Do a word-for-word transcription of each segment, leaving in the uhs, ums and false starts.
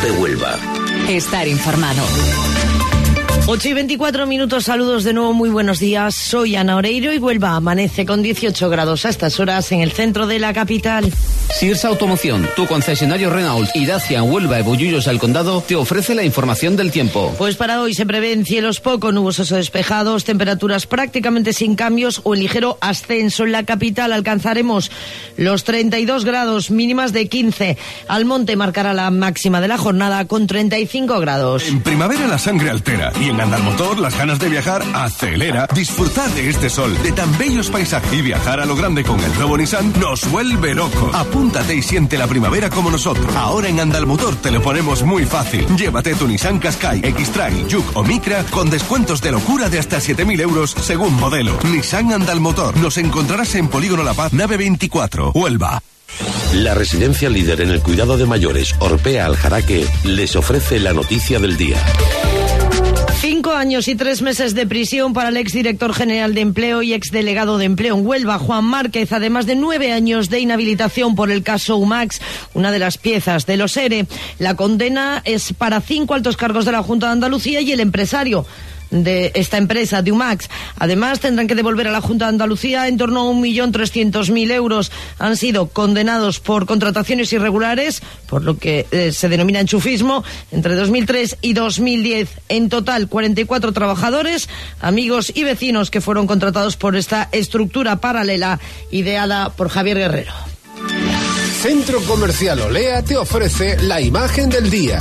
Cope Huelva. Estar informado. ocho y veinticuatro minutos, saludos de nuevo, muy buenos días. Soy Ana Oreiro y Huelva amanece con dieciocho grados a estas horas en el centro de la capital. Sirsa Automoción, tu concesionario Renault y Dacia en Huelva y Bullullos al Condado, te ofrece la información del tiempo. Pues para hoy se prevén cielos poco nubosos o despejados, temperaturas prácticamente sin cambios o en ligero ascenso. En la capital alcanzaremos los treinta y dos grados, mínimas de quince. Almonte marcará la máxima de la jornada con treinta y cinco grados. En primavera la sangre altera y en Andalmotor las ganas de viajar acelera. Disfrutar de este sol, de tan bellos paisajes y viajar a lo grande con el nuevo Nissan nos vuelve locos. Apúntate y siente la primavera como nosotros. Ahora en Andalmotor te lo ponemos muy fácil. Llévate tu Nissan Qashqai, X-Trail, Juke o Micra con descuentos de locura de hasta siete mil euros según modelo. Nissan Andalmotor. Nos encontrarás en Polígono La Paz, nave veinticuatro, Huelva. La residencia líder en el cuidado de mayores, Orpea Aljaraque, les ofrece la noticia del día. Cinco años y tres meses de prisión para el exdirector general de Empleo y exdelegado de Empleo en Huelva, Juan Márquez, además de nueve años de inhabilitación por el caso Umax, una de las piezas de los ERE. La condena es para cinco altos cargos de la Junta de Andalucía y el empresario de esta empresa, de Umax. Además, tendrán que devolver a la Junta de Andalucía en torno a un millón trescientos mil euros. Han sido condenados por contrataciones irregulares, por lo que eh, se denomina enchufismo, entre dos mil tres y dos mil diez. En total, cuarenta y cuatro trabajadores, amigos y vecinos que fueron contratados por esta estructura paralela ideada por Javier Guerrero. Centro Comercial Olea te ofrece la imagen del día.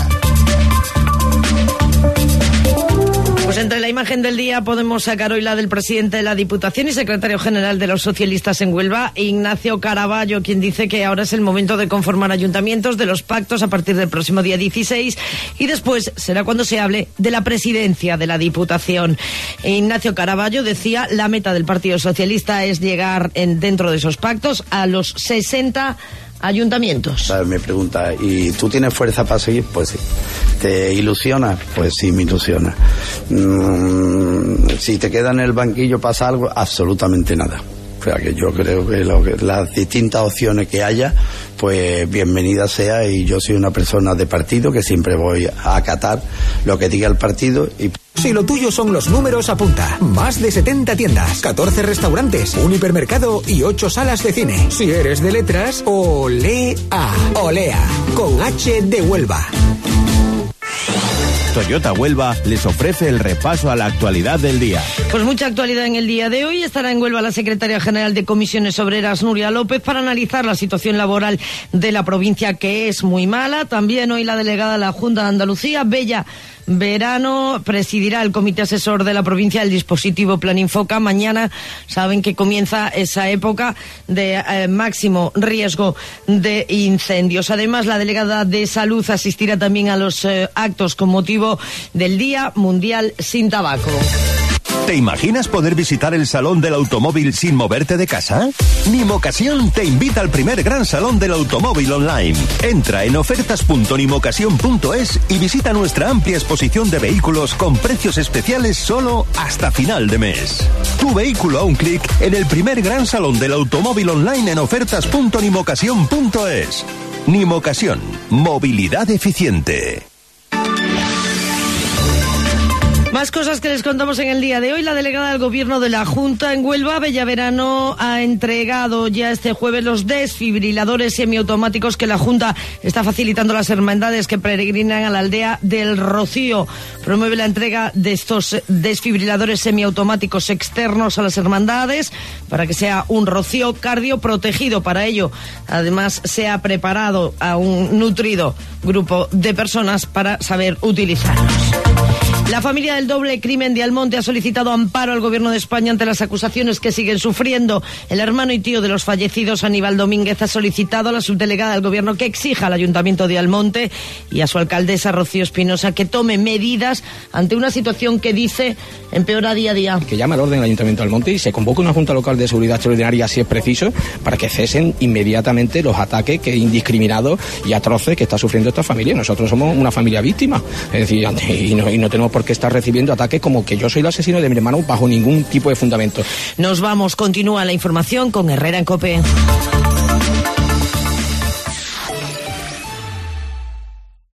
Pues entre la imagen del día podemos sacar hoy la del presidente de la Diputación y secretario general de los socialistas en Huelva, Ignacio Caraballo, quien dice que ahora es el momento de conformar ayuntamientos, de los pactos a partir del próximo día dieciséis, y después será cuando se hable de la presidencia de la Diputación. Ignacio Caraballo decía, la meta del Partido Socialista es llegar en, dentro de esos pactos a los sesenta ayuntamientos. Me pregunta, ¿y tú tienes fuerza para seguir? Pues sí. ¿Te ilusiona? Pues sí, me ilusiona. Mm, si te queda en el banquillo, ¿pasa algo? Absolutamente nada. O sea que yo creo que, lo que las distintas opciones que haya, pues bienvenida sea, y yo soy una persona de partido que siempre voy a acatar lo que diga el partido. Y si lo tuyo son los números, apunta. Más de setenta tiendas, catorce restaurantes, un hipermercado y ocho salas de cine. Si eres de letras, Olea. Olea, con H de Huelva. Toyota Huelva les ofrece el repaso a la actualidad del día. Pues mucha actualidad en el día de hoy. Estará en Huelva la secretaria general de Comisiones Obreras, Nuria López, para analizar la situación laboral de la provincia, que es muy mala. También hoy la delegada de la Junta de Andalucía, Bella Verano, presidirá el comité asesor de la provincia del dispositivo Plan Infoca. Mañana saben que comienza esa época de eh, máximo riesgo de incendios. Además, la delegada de Salud asistirá también a los eh, actos con motivo del Día Mundial sin Tabaco. ¿Te imaginas poder visitar el Salón del Automóvil sin moverte de casa? Nimocasión te invita al primer gran Salón del Automóvil online. Entra en ofertas punto nimocasión punto es y visita nuestra amplia exposición de vehículos con precios especiales solo hasta final de mes. Tu vehículo a un clic en el primer gran Salón del Automóvil online en ofertas punto nimocasión punto es. Nimocasión, movilidad eficiente. Más cosas que les contamos en el día de hoy. La delegada del Gobierno de la Junta en Huelva, Bella Verano, ha entregado ya este jueves los desfibriladores semiautomáticos que la Junta está facilitando a las hermandades que peregrinan a la aldea del Rocío. Promueve la entrega de estos desfibriladores semiautomáticos externos a las hermandades para que sea un rocío cardioprotegido. Para ello, además, se ha preparado a un nutrido grupo de personas para saber utilizarlos. La familia del doble crimen de Almonte ha solicitado amparo al Gobierno de España ante las acusaciones que siguen sufriendo. El hermano y tío de los fallecidos, Aníbal Domínguez, ha solicitado a la subdelegada del Gobierno que exija al Ayuntamiento de Almonte y a su alcaldesa, Rocío Espinosa, que tome medidas ante una situación que, dice, empeora día a día. Que llame al orden al Ayuntamiento de Almonte y se convoque una Junta Local de Seguridad Extraordinaria, si es preciso, para que cesen inmediatamente los ataques que indiscriminados y atroces que está sufriendo esta familia. Nosotros somos una familia víctima, es decir, y no, y no tenemos por qué estar recibiendo ataques como que yo soy el asesino de mi hermano bajo ningún tipo de fundamento. Nos vamos, continúa la información con Herrera en COPE.